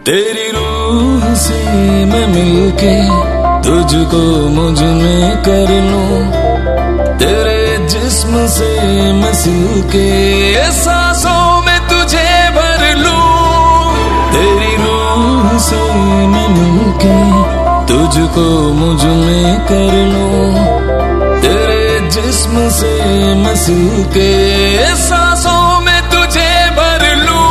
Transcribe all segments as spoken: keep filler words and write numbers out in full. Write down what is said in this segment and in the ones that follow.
तेरी रूह से मैं मिलके तुझको मुझ में कर लूं, तेरे जिस्म से मैं सिलके सांसों में तुझे भर लूं। तेरी रूह से मैं मिलके तुझको मुझ में कर लूं, तेरे जिस्म से मैं सिलके सांसों में तुझे भर लूं।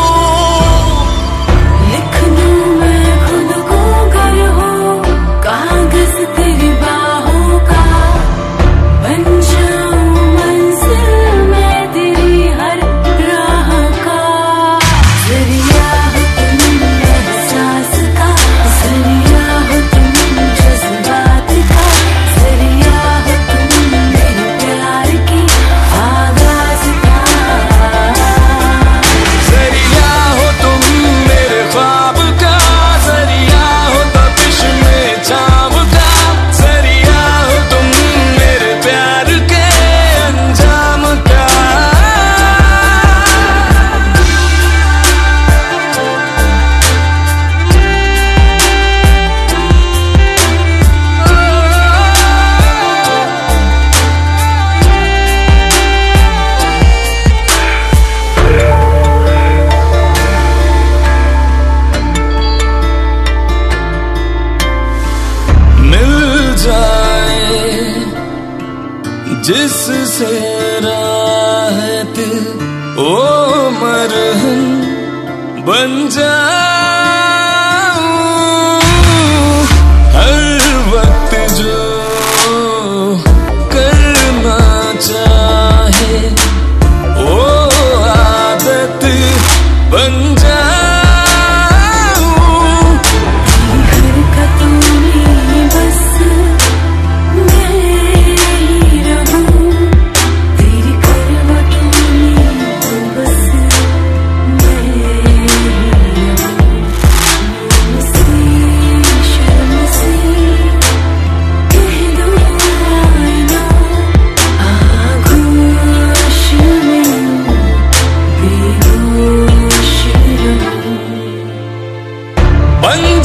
लिख दूं मैं खुद को गर हो कागज तेरी बाहों का, बन जाऊं मंजिल मैं तेरी हर राह का। जरिया हो तुम एहसास का, जरिया हो तुम जज्बात का, जरिया हो तुम मेरे प्यार की आगाज का। जरिया हो तुम मेरे ख्वाब का, जरिया हो तपिश में चाव का, जरिया हो तुम मेरे प्यार के अंजाम का। मिल जाए जिससे राहत ओ मरहम बन जाऊं, हर वक्त जो करना चाहे वो आदत बन जाऊं। हरकतों में बस मैं ही रहूं, तेरी करवटों में तो बस मैं ही रहूं। मुझसे शर्म से कह दो I know, आगोश में बेहोश रहूं। बन